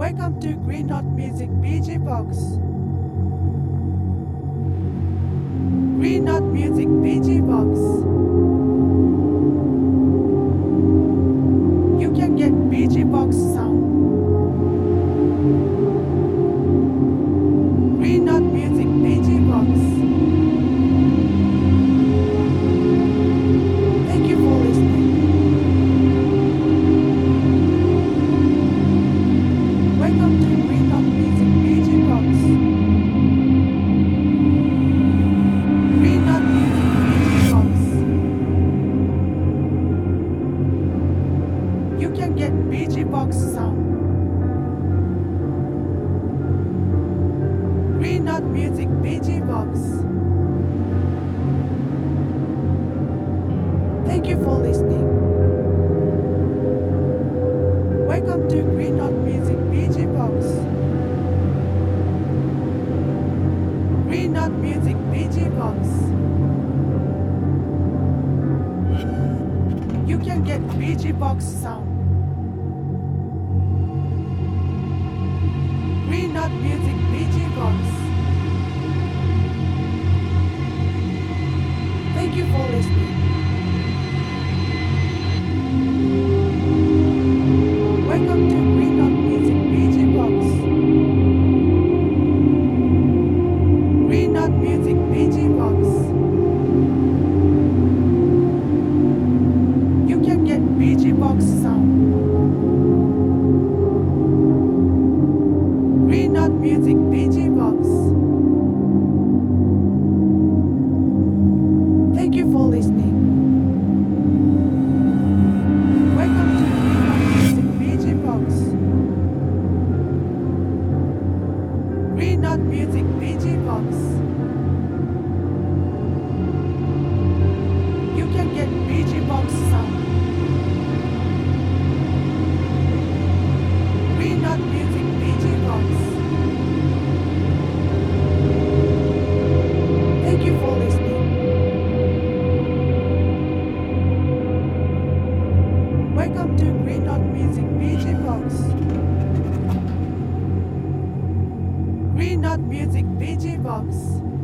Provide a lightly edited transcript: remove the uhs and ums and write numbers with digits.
Welcome to Green Knot Music BG Box. Green Knot Music BG Box. You can get BG Box sound. Green Knot Music BG Box. Thank you for listening. Welcome to Green Knot Music BG Box. Green Knot Music BG Box. You can get BG Box sound. Green Knot Music BG Box. Thank you for listening. Welcome to Green Knot Music BG Box. Green Knot Music BG Box. You can get BG Box sound. Green Knot Music BG Box. Thank you for listening. Welcome to Green Knot Music BG Box. Green Knot Music BG Box. You can get BG Box sound. Green Knot Music BG Box. Thank you for listening. Welcome to Green Knot Music BG Box. Green Knot Music BG Box. You can get BG Box sound. Green Knot Music BG Box. Thank you for listening. Welcome to Green Knot Music BG Box. Green Knot Music BG Box.